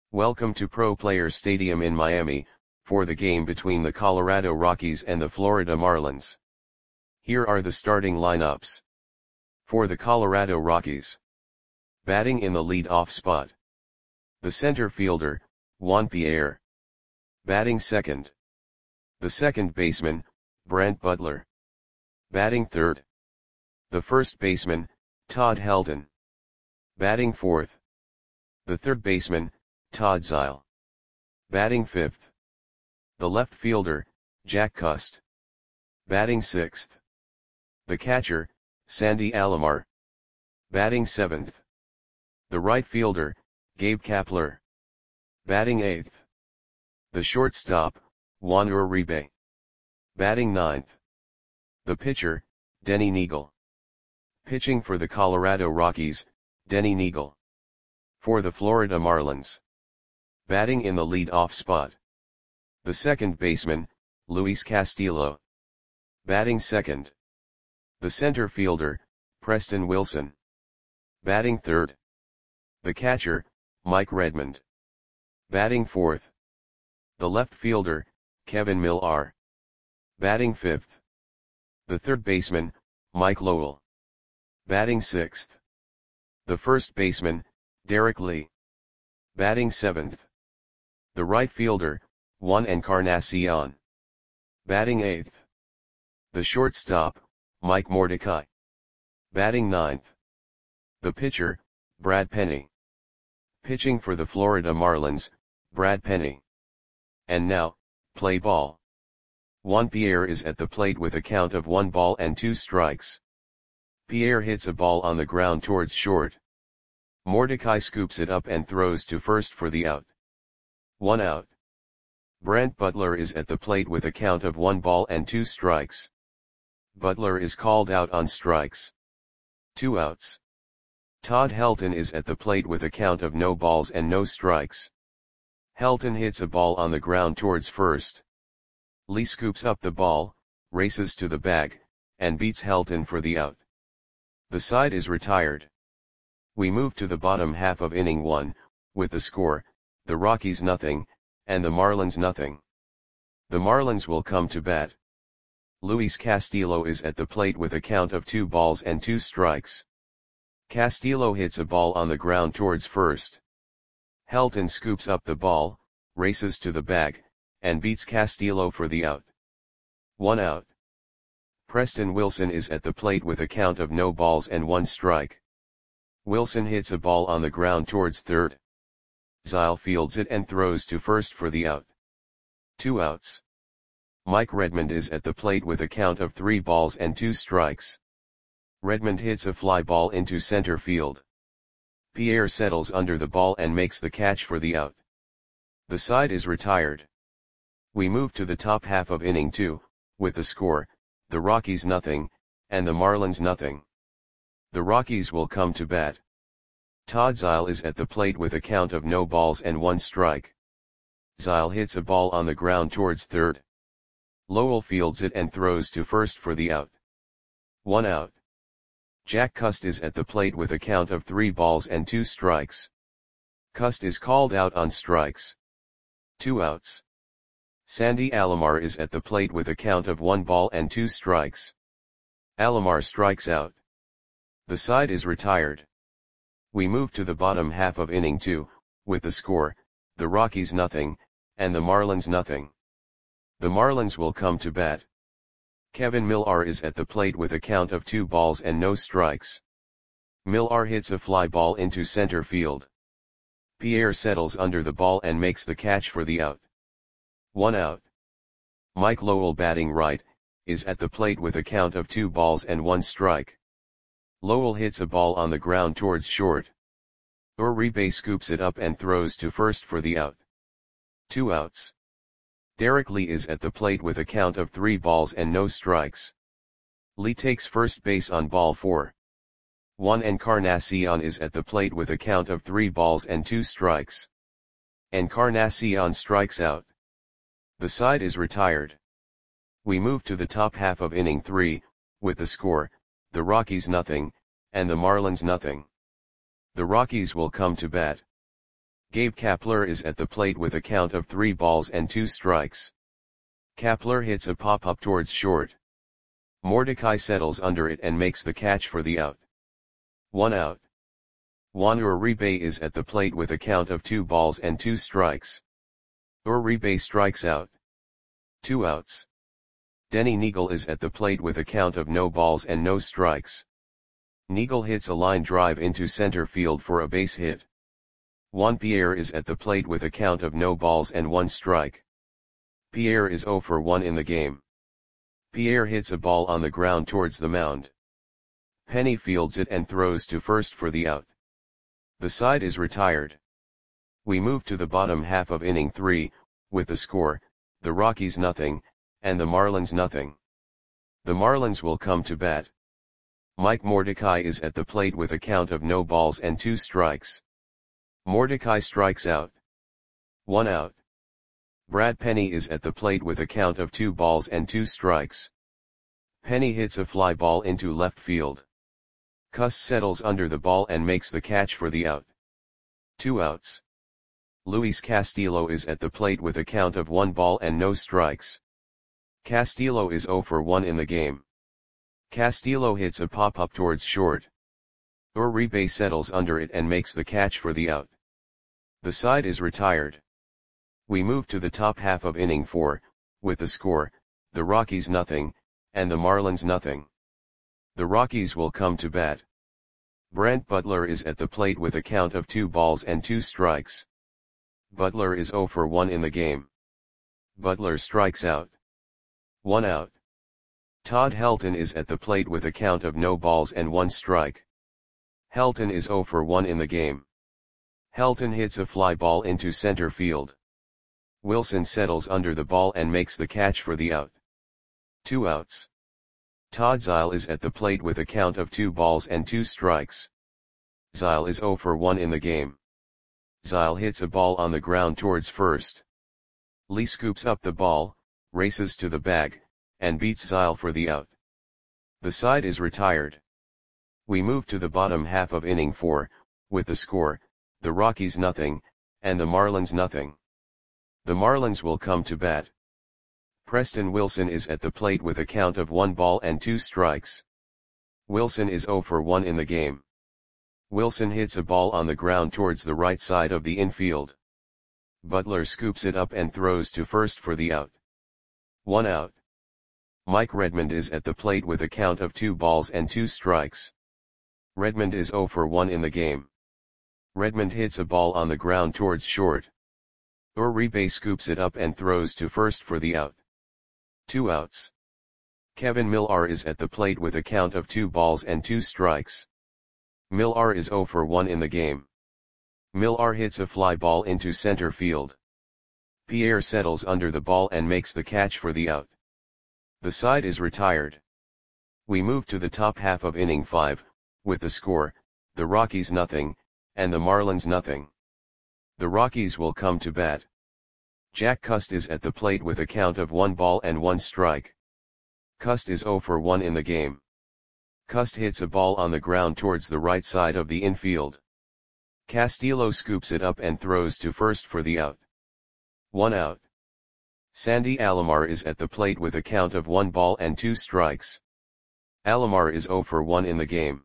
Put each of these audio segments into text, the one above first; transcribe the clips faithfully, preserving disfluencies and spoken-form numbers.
Welcome to Pro Players Stadium in Miami, for the game between the Colorado Rockies and the Florida Marlins. Here are the starting lineups. For the Colorado Rockies. Batting in the lead-off spot. The center fielder, Juan Pierre. Batting second. The second baseman, Brent Butler. Batting third. The first baseman, Todd Helton. Batting fourth. The third baseman, Todd Zeile. Batting fifth. The left fielder, Jack Cust. Batting sixth. The catcher, Sandy Alomar. Batting seventh. The right fielder, Gabe Kapler. Batting eighth. The shortstop, Juan Uribe. Batting ninth. The pitcher, Denny Neagle. Pitching for the Colorado Rockies, Denny Neagle. For the Florida Marlins. Batting in the lead-off spot. The second baseman, Luis Castillo. Batting second. The center fielder, Preston Wilson. Batting third. The catcher, Mike Redmond. Batting fourth. The left fielder, Kevin Millar. Batting fifth. The third baseman, Mike Lowell. Batting sixth. The first baseman, Derek Lee. Batting seventh. The right fielder, Juan Encarnacion. Batting eighth. The shortstop, Mike Mordecai. Batting ninth. The pitcher, Brad Penny. Pitching for the Florida Marlins, Brad Penny. And now, play ball. Juan Pierre is at the plate with a count of one ball and two strikes. Pierre hits a ball on the ground towards short. Mordecai scoops it up and throws to first for the out. One out. Brent Butler is at the plate with a count of one ball and two strikes. Butler is called out on strikes. Two outs. Todd Helton is at the plate with a count of no balls and no strikes. Helton hits a ball on the ground towards first. Lee scoops up the ball, races to the bag, and beats Helton for the out. The side is retired. We move to the bottom half of inning one, with the score, the Rockies nothing, and the Marlins nothing. The Marlins will come to bat. Luis Castillo is at the plate with a count of two balls and two strikes. Castillo hits a ball on the ground towards first. Helton scoops up the ball, races to the bag, and beats Castillo for the out. One out. Preston Wilson is at the plate with a count of no balls and one strike. Wilson hits a ball on the ground towards third. Zeile fields it and throws to first for the out. Two outs. Mike Redmond is at the plate with a count of three balls and two strikes. Redmond hits a fly ball into center field. Pierre settles under the ball and makes the catch for the out. The side is retired. We move to the top half of inning two, with the score, the Rockies nothing, and the Marlins nothing. The Rockies will come to bat. Todd Zeile is at the plate with a count of no balls and one strike. Zeile hits a ball on the ground towards third. Lowell fields it and throws to first for the out. One out. Jack Cust is at the plate with a count of three balls and two strikes. Cust is called out on strikes. Two outs. Sandy Alomar is at the plate with a count of one ball and two strikes. Alomar strikes out. The side is retired. We move to the bottom half of inning two, with the score, the Rockies nothing, and the Marlins nothing. The Marlins will come to bat. Kevin Millar is at the plate with a count of two balls and no strikes. Millar hits a fly ball into center field. Pierre settles under the ball and makes the catch for the out. One out. Mike Lowell, batting right, is at the plate with a count of two balls and one strike. Lowell hits a ball on the ground towards short. Uribe scoops it up and throws to first for the out. Two outs. Derek Lee is at the plate with a count of three balls and no strikes. Lee takes first base on ball four. Juan Encarnacion is at the plate with a count of three balls and two strikes. Encarnacion strikes out. The side is retired. We move to the top half of inning three, with the score, the Rockies nothing, and the Marlins nothing. The Rockies will come to bat. Gabe Kapler is at the plate with a count of three balls and two strikes. Kapler hits a pop-up towards short. Mordecai settles under it and makes the catch for the out. One out. Juan Uribe is at the plate with a count of two balls and two strikes. Uribe strikes out. Two outs. Denny Neagle is at the plate with a count of no balls and no strikes. Neagle hits a line drive into center field for a base hit. Juan Pierre is at the plate with a count of no balls and one strike. Pierre is zero for one in the game. Pierre hits a ball on the ground towards the mound. Penny fields it and throws to first for the out. The side is retired. We move to the bottom half of inning three, with the score, the Rockies nothing, and the Marlins nothing. The Marlins will come to bat. Mike Mordecai is at the plate with a count of no balls and two strikes. Mordecai strikes out. One out. Brad Penny is at the plate with a count of two balls and two strikes. Penny hits a fly ball into left field. Cuss settles under the ball and makes the catch for the out. Two outs. Luis Castillo is at the plate with a count of one ball and no strikes. Castillo is zero for one in the game. Castillo hits a pop-up towards short. Uribe settles under it and makes the catch for the out. The side is retired. We move to the top half of inning four, with the score, the Rockies nothing, and the Marlins nothing. The Rockies will come to bat. Brent Butler is at the plate with a count of two balls and two strikes. Butler is zero for one in the game. Butler strikes out. One out. Todd Helton is at the plate with a count of no balls and one strike. Helton is zero for one in the game. Helton hits a fly ball into center field. Wilson settles under the ball and makes the catch for the out. Two outs. Todd Zeile is at the plate with a count of two balls and two strikes. Zeile is zero for one in the game. Zeile hits a ball on the ground towards first. Lee scoops up the ball, races to the bag, and beats Zeile for the out. The side is retired. We move to the bottom half of inning four, with the score, the Rockies nothing, and the Marlins nothing. The Marlins will come to bat. Preston Wilson is at the plate with a count of one ball and two strikes. Wilson is zero for one in the game. Wilson hits a ball on the ground towards the right side of the infield. Butler scoops it up and throws to first for the out. One out. Mike Redmond is at the plate with a count of two balls and two strikes. Redmond is zero for one in the game. Redmond hits a ball on the ground towards short. Uribe scoops it up and throws to first for the out. Two outs. Kevin Millar is at the plate with a count of two balls and two strikes. Millar is zero for one in the game. Millar hits a fly ball into center field. Pierre settles under the ball and makes the catch for the out. The side is retired. We move to the top half of inning five, with the score, the Rockies nothing, and the Marlins nothing. The Rockies will come to bat. Jack Cust is at the plate with a count of one ball and one strike. Cust is zero for one in the game. Cust hits a ball on the ground towards the right side of the infield. Castillo scoops it up and throws to first for the out. One out. Sandy Alomar is at the plate with a count of one ball and two strikes. Alomar is zero for one in the game.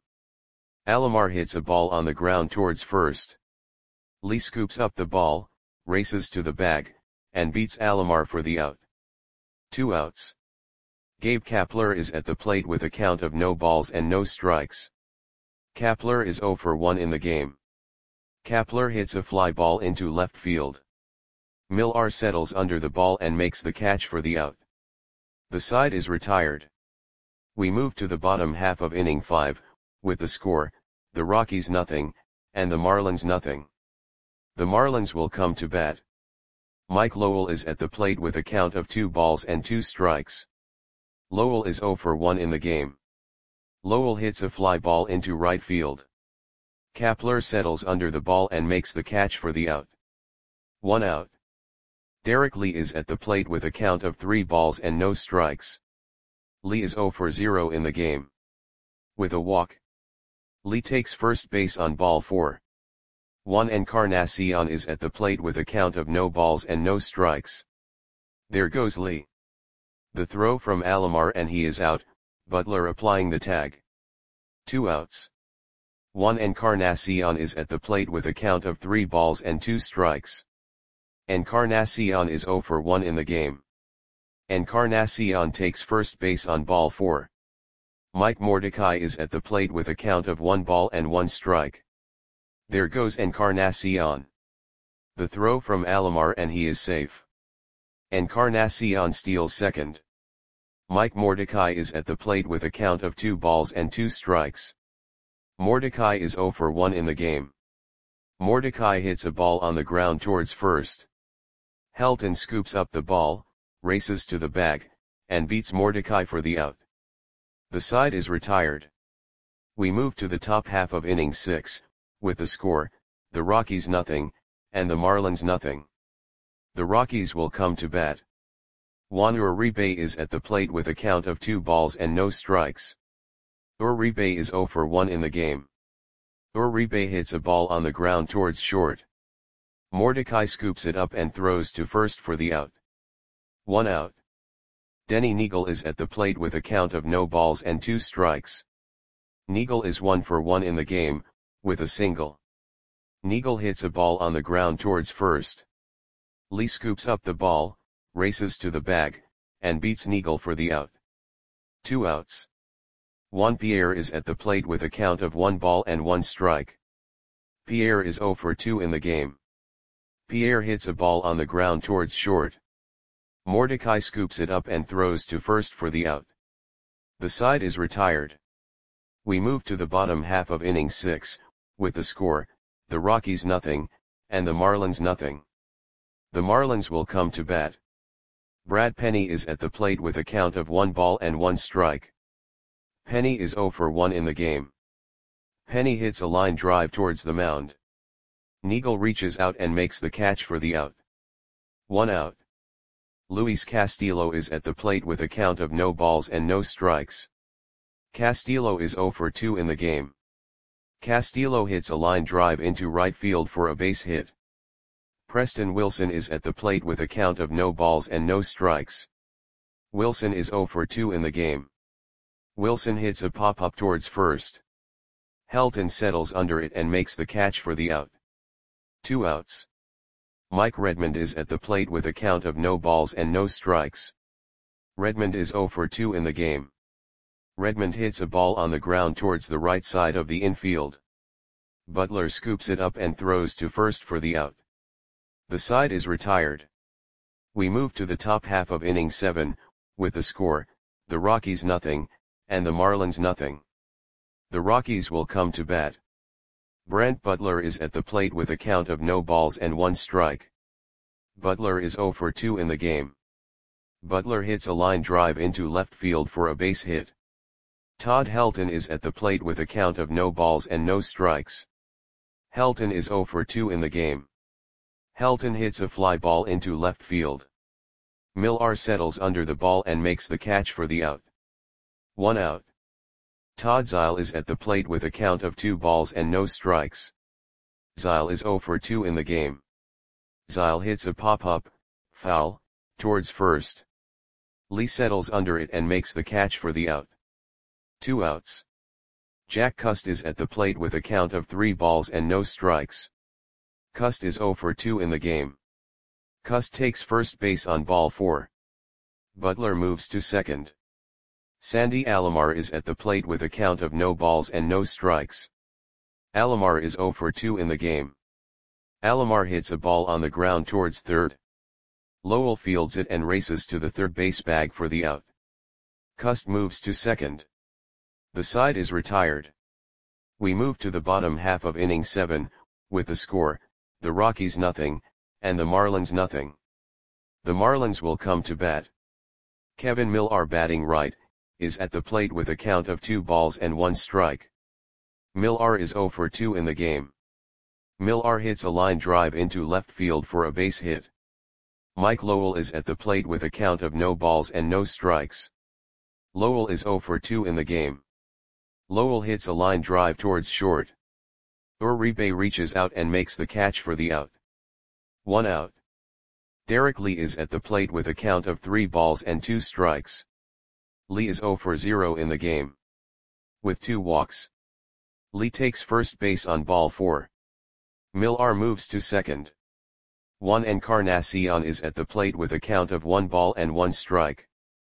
Alomar hits a ball on the ground towards first. Lee scoops up the ball, races to the bag, and beats Alomar for the out. Two outs. Gabe Kapler is at the plate with a count of no balls and no strikes. Kapler is zero for one in the game. Kapler hits a fly ball into left field. Millar settles under the ball and makes the catch for the out. The side is retired. We move to the bottom half of inning five, with the score, the Rockies nothing, and the Marlins nothing. The Marlins will come to bat. Mike Lowell is at the plate with a count of two balls and two strikes. Lowell is zero for one in the game. Lowell hits a fly ball into right field. Kapler settles under the ball and makes the catch for the out. One out. Derek Lee is at the plate with a count of three balls and no strikes. Lee is zero for zero in the game. With a walk, Lee takes first base on ball four. Juan Encarnacion is at the plate with a count of no balls and no strikes. There goes Lee. The throw from Alomar and he is out, Butler applying the tag. Two outs. Juan Encarnacion is at the plate with a count of three balls and two strikes. Encarnacion is oh for one in the game. Encarnacion takes first base on ball four. Mike Mordecai is at the plate with a count of one ball and one strike. There goes Encarnacion. The throw from Alomar and he is safe. Encarnacion steals second. Mike Mordecai is at the plate with a count of two balls and two strikes. Mordecai is oh for one in the game. Mordecai hits a ball on the ground towards first. Helton scoops up the ball, races to the bag, and beats Mordecai for the out. The side is retired. We move to the top half of inning six, with the score, the Rockies nothing, and the Marlins nothing. The Rockies will come to bat. Juan Uribe is at the plate with a count of two balls and no strikes. Uribe is oh for one in the game. Uribe hits a ball on the ground towards short. Mordecai scoops it up and throws to first for the out. One out. Denny Neagle is at the plate with a count of no balls and two strikes. Neagle is one for one in the game, with a single. Neagle hits a ball on the ground towards first. Lee scoops up the ball, races to the bag, and beats Neagle for the out. Two outs. Juan Pierre is at the plate with a count of one ball and one strike. Pierre is oh for two in the game. Pierre hits a ball on the ground towards short. Mordecai scoops it up and throws to first for the out. The side is retired. We move to the bottom half of inning six, with the score, the Rockies nothing, and the Marlins nothing. The Marlins will come to bat. Brad Penny is at the plate with a count of one ball and one strike. Penny is oh for one in the game. Penny hits a line drive towards the mound. Neagle reaches out and makes the catch for the out. One out. Luis Castillo is at the plate with a count of no balls and no strikes. Castillo is oh for two in the game. Castillo hits a line drive into right field for a base hit. Preston Wilson is at the plate with a count of no balls and no strikes. Wilson is oh for two in the game. Wilson hits a pop-up towards first. Helton settles under it and makes the catch for the out. Two outs. Mike Redmond is at the plate with a count of no balls and no strikes. Redmond is oh for two in the game. Redmond hits a ball on the ground towards the right side of the infield. Butler scoops it up and throws to first for the out. The side is retired. We move to the top half of inning seven, with the score, the Rockies nothing, and the Marlins nothing. The Rockies will come to bat. Brent Butler is at the plate with a count of no balls and one strike. Butler is oh for two in the game. Butler hits a line drive into left field for a base hit. Todd Helton is at the plate with a count of no balls and no strikes. Helton is oh for two in the game. Helton hits a fly ball into left field. Millar settles under the ball and makes the catch for the out. One out. Todd Zeile is at the plate with a count of two balls and no strikes. Zeile is oh for two in the game. Zeile hits a pop-up, foul, towards first. Lee settles under it and makes the catch for the out. Two outs. Jack Cust is at the plate with a count of three balls and no strikes. Cust is oh for two in the game. Cust takes first base on ball four. Butler moves to second. Sandy Alomar is at the plate with a count of no balls and no strikes. Alomar is oh for two in the game. Alomar hits a ball on the ground towards third. Lowell fields it and races to the third base bag for the out. Cust moves to second. The side is retired. We move to the bottom half of inning seven, with the score, the Rockies nothing, and the Marlins nothing. The Marlins will come to bat. Kevin Millar batting right, is at the plate with a count of two balls and one strike. Millar is oh for two in the game. Millar hits a line drive into left field for a base hit. Mike Lowell is at the plate with a count of no balls and no strikes. Lowell is oh for two in the game. Lowell hits a line drive towards short. Uribe reaches out and makes the catch for the out. One out. Derek Lee is at the plate with a count of three balls and two strikes. Lee is zero for zero in the game. With two walks. Lee takes first base on ball four. Millar moves to second. Juan Encarnacion is at the plate with a count of one ball and one strike.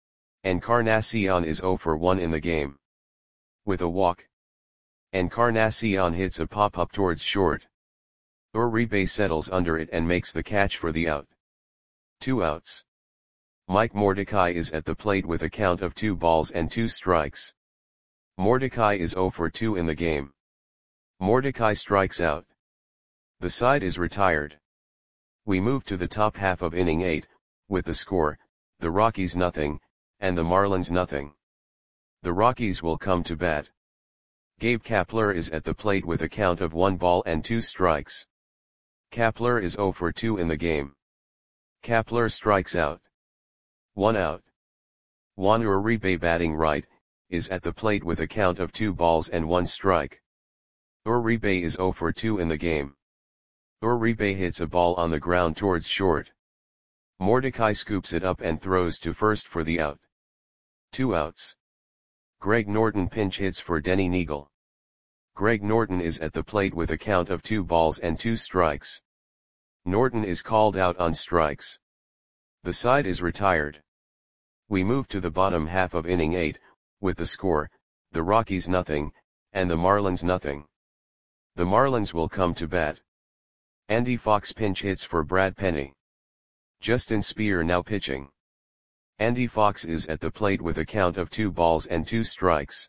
Encarnacion is zero for one in the game. With a walk. Encarnacion hits a pop-up towards short. Uribe settles under it and makes the catch for the out. Two outs. Mike Mordecai is at the plate with a count of two balls and two strikes. Mordecai is zero for two in the game. Mordecai strikes out. The side is retired. We move to the top half of inning eight, with the score, the Rockies nothing, and the Marlins nothing. The Rockies will come to bat. Gabe Kapler is at the plate with a count of one ball and two strikes. Kapler is zero for two in the game. Kapler strikes out. One out. Juan Uribe batting right, is at the plate with a count of two balls and one strike. Uribe is zero for two in the game. Uribe hits a ball on the ground towards short. Mordecai scoops it up and throws to first for the out. Two outs. Greg Norton pinch hits for Denny Neagle. Greg Norton is at the plate with a count of two balls and two strikes. Norton is called out on strikes. The side is retired. We move to the bottom half of inning eight, with the score, the Rockies nothing, and the Marlins nothing. The Marlins will come to bat. Andy Fox pinch hits for Brad Penny. Justin Speer now pitching. Andy Fox is at the plate with a count of two balls and two strikes.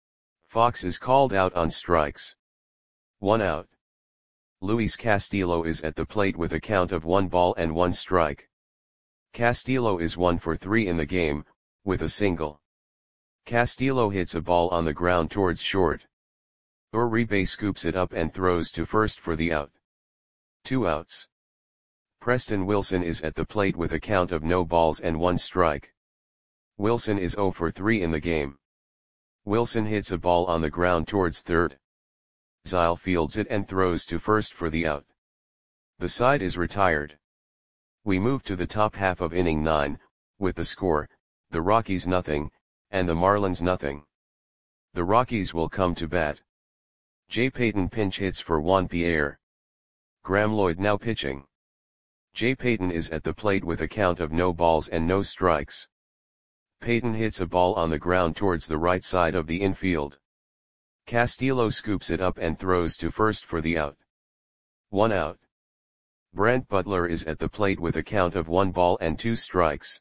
Fox is called out on strikes. One out. Luis Castillo is at the plate with a count of one ball and one strike. Castillo is one for three in the game, with a single. Castillo hits a ball on the ground towards short. Uribe scoops it up and throws to first for the out. Two outs. Preston Wilson is at the plate with a count of no balls and one strike. Wilson is zero for three in the game. Wilson hits a ball on the ground towards third. Zyle fields it and throws to first for the out. The side is retired. We move to the top half of inning nine, with the score, the Rockies nothing, and the Marlins nothing. The Rockies will come to bat. Jay Payton pinch hits for Juan Pierre. Graham Lloyd now pitching. Jay Payton is at the plate with a count of no balls and no strikes. Payton hits a ball on the ground towards the right side of the infield. Castillo scoops it up and throws to first for the out. One out. Brent Butler is at the plate with a count of one ball and two strikes.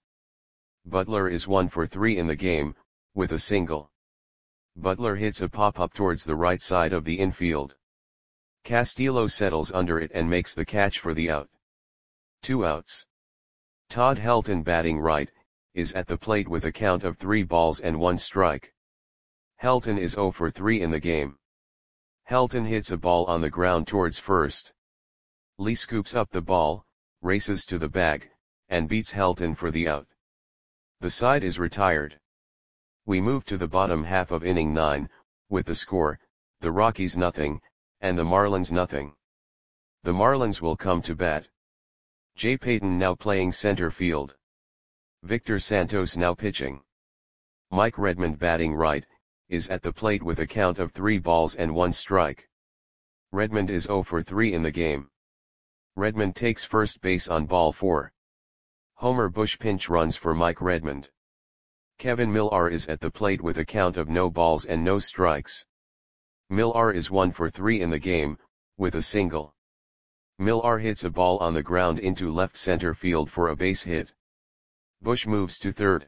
Butler is one for three in the game, with a single. Butler hits a pop-up towards the right side of the infield. Castillo settles under it and makes the catch for the out. Two outs. Todd Helton batting right, is at the plate with a count of three balls and one strike. Helton is zero for three in the game. Helton hits a ball on the ground towards first. Lee scoops up the ball, races to the bag, and beats Helton for the out. The side is retired. We move to the bottom half of inning nine, with the score, the Rockies nothing, and the Marlins nothing. The Marlins will come to bat. Jay Payton now playing center field. Victor Santos now pitching. Mike Redmond batting right, is at the plate with a count of three balls and one strike. Redmond is zero for three in the game. Redmond takes first base on ball four. Homer Bush pinch runs for Mike Redmond. Kevin Millar is at the plate with a count of no balls and no strikes. Millar is one for three in the game, with a single. Millar hits a ball on the ground into left center field for a base hit. Bush moves to third.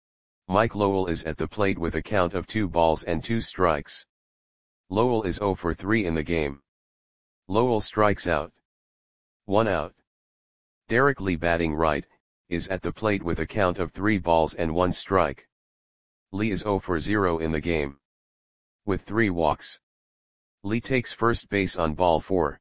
Mike Lowell is at the plate with a count of two balls and two strikes. Lowell is zero for three in the game. Lowell strikes out. One out. Derek Lee batting right, is at the plate with a count of three balls and one strike. Lee is zero for zero in the game. With three walks. Lee takes first base on ball four.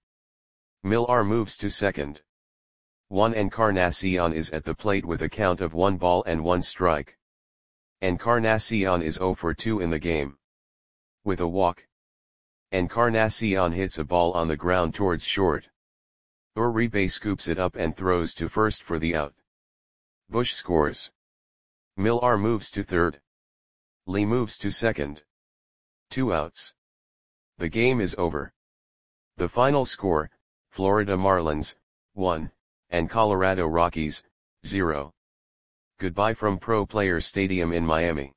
Millar moves to second. Juan Encarnacion is at the plate with a count of one ball and one strike. Encarnacion is zero for two in the game. With a walk. Encarnacion hits a ball on the ground towards short. Uribe scoops it up and throws to first for the out. Bush scores. Millar moves to third. Lee moves to second. Two outs. The game is over. The final score, Florida Marlins, one, and Colorado Rockies, zero. Goodbye from Pro Player Stadium in Miami.